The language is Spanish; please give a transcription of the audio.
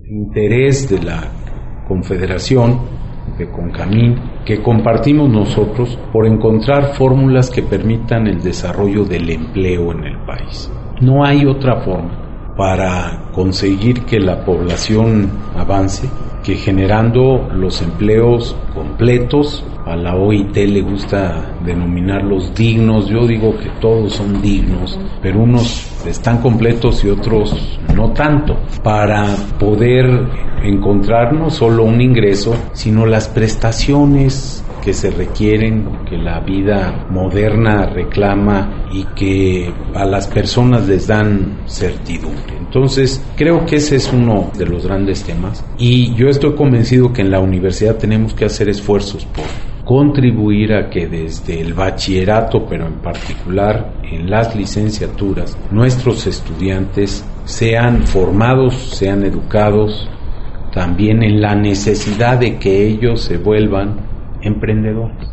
interés de la Confederación, de CONCAMIN, que compartimos nosotros por encontrar fórmulas que permitan el desarrollo del empleo en el país. No hay otra forma para conseguir que la población avance que generando los empleos completos. A la OIT le gusta denominarlos dignos. Yo digo que todos son dignos, pero unos están completos y otros no tanto, para poder encontrar no solo un ingreso, sino las prestaciones que se requieren, que la vida moderna reclama y que a las personas les dan certidumbre. Entonces, creo que ese es uno de los grandes temas, y yo estoy convencido que en la universidad tenemos que hacer esfuerzos por contribuir a que desde el bachillerato, pero en particular en las licenciaturas, nuestros estudiantes sean formados, sean educados también en la necesidad de que ellos se vuelvan emprendedores.